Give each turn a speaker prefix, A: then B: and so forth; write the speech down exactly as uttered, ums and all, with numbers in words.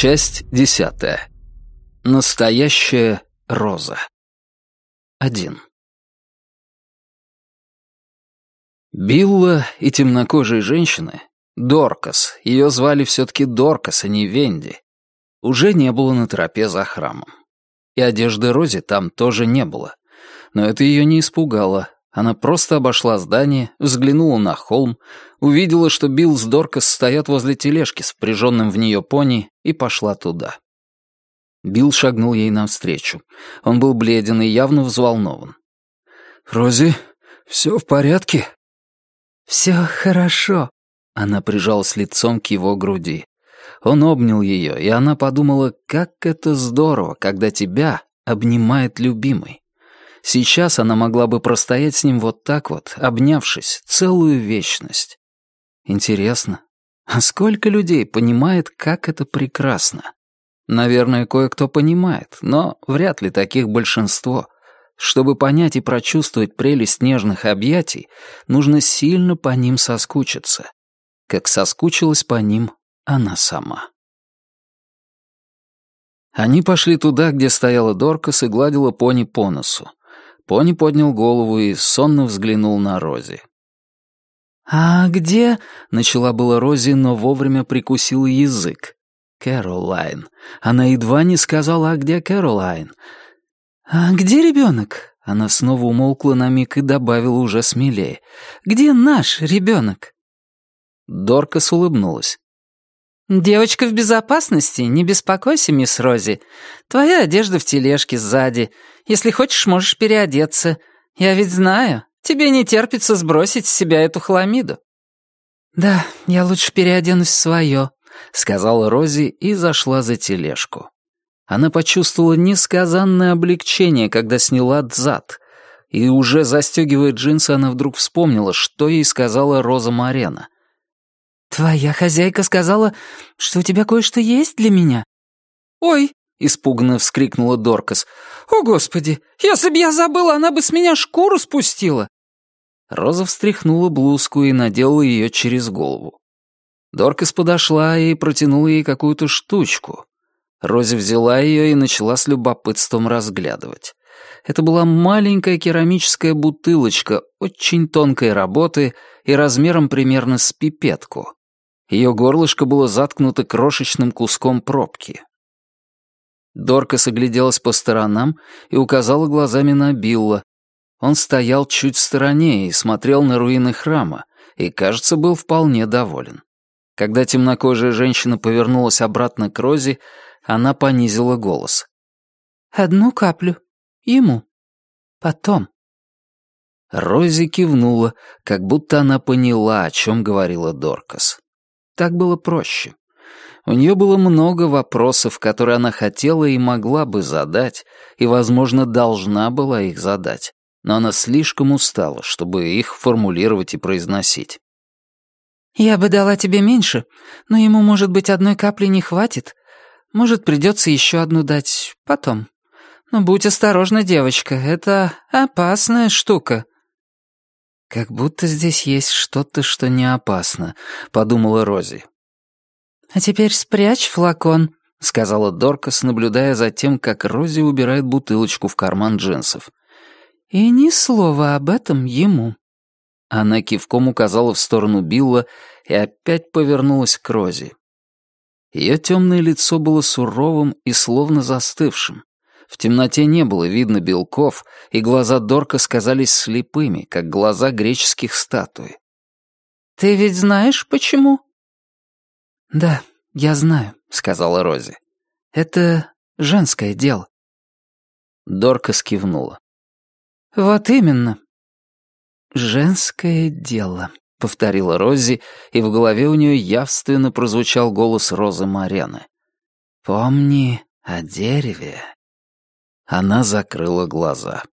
A: Часть десятая. Настоящая роза. Один. Билла и темнокожие женщины, Доркас, ее звали все-таки Доркас, а не Венди, уже не было на тропе за храмом. И одежды Рози там тоже не было. Но это ее не испугало. Она просто обошла здание, взглянула на холм, увидела, что Билл с Доркас стоят возле тележки с впряженным в нее пони, и пошла туда. Билл шагнул ей навстречу. Он был бледен и явно взволнован. «Рози, все в порядке?» «Все хорошо». Она прижалась лицом к его груди. Он обнял ее, и она подумала, как это здорово, когда тебя обнимает любимый. Сейчас она могла бы простоять с ним вот так вот, обнявшись, целую вечность. Интересно, а сколько людей понимает, как это прекрасно? Наверное, кое-кто понимает, но вряд ли таких большинство. Чтобы понять и прочувствовать прелесть нежных объятий, нужно сильно по ним соскучиться. Как соскучилась по ним она сама. Они пошли туда, где стояла Доркас и гладила пони по носу. Пони поднял голову и сонно взглянул на Рози. «А где?» — начала была Рози, но вовремя прикусила язык. «Кэролайн». Она едва не сказала, а где Кэролайн? «А где ребенок?» Она снова умолкла на миг и добавила уже смелее. «Где наш ребенок?» Доркас улыбнулась. «Девочка в безопасности, не беспокойся, мисс Рози. Твоя одежда в тележке сзади. Если хочешь, можешь переодеться. Я ведь знаю, тебе не терпится сбросить с себя эту хламиду». «Да, я лучше переоденусь в свое», — сказала Рози и зашла за тележку. Она почувствовала несказанное облегчение, когда сняла дзад. И уже застегивая джинсы, она вдруг вспомнила, что ей сказала Роза Морено. «Твоя хозяйка сказала, что у тебя кое-что есть для меня». «Ой!» — испуганно вскрикнула Доркас. «О, Господи! Если б я забыла, она бы с меня шкуру спустила!» Роза встряхнула блузку и наделала ее через голову. Доркас подошла и протянула ей какую-то штучку. Рози взяла ее и начала с любопытством разглядывать. Это была маленькая керамическая бутылочка очень тонкой работы и размером примерно с пипетку. Ее горлышко было заткнуто крошечным куском пробки. Доркас огляделась по сторонам и указала глазами на Билла. Он стоял чуть в стороне и смотрел на руины храма, и, кажется, был вполне доволен. Когда темнокожая женщина повернулась обратно к Рози, она понизила голос. «Одну каплю. Ему. Потом». Рози кивнула, как будто она поняла, о чем говорила Доркас. Так было проще. У нее было много вопросов, которые она хотела и могла бы задать, и, возможно, должна была их задать, но она слишком устала, чтобы их формулировать и произносить. «Я бы дала тебе меньше, но ему, может быть, одной капли не хватит. Может, придется еще одну дать потом. Но будь осторожна, девочка, это опасная штука». «Как будто здесь есть что-то, что не опасно», — подумала Рози. «А теперь спрячь флакон», — сказала Доркас, наблюдая за тем, как Рози убирает бутылочку в карман джинсов. «И ни слова об этом ему». Она кивком указала в сторону Билла и опять повернулась к Рози. Ее темное лицо было суровым и словно застывшим. В темноте не было видно белков, и глаза Доркас казались слепыми, как глаза греческих статуй. «Ты ведь знаешь, почему?» «Да, я знаю», — сказала Рози. «Это женское дело». Доркас кивнула. «Вот именно». «Женское дело», — повторила Рози, и в голове у нее явственно прозвучал голос Розы Морено. «Помни о дереве». Она закрыла глаза.